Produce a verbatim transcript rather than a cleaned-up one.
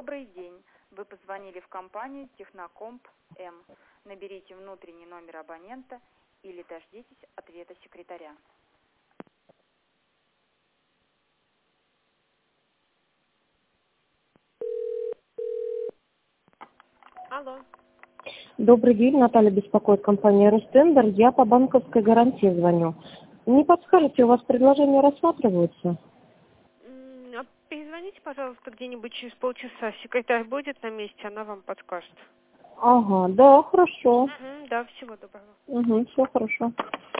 Добрый день. Вы позвонили в компанию Технокомп М. Наберите внутренний номер абонента или дождитесь ответа секретаря. Алло. Добрый день, Наталья беспокоит, компания Ростендер. Я по банковской гарантии звоню. Не подскажете, у вас предложения рассматриваются? М, а Перезвоните, пожалуйста, где-нибудь через полчаса. Секретарь будет на месте, она вам подскажет. Ага, да, хорошо. Мгм, да, всего доброго. Угу, все хорошо.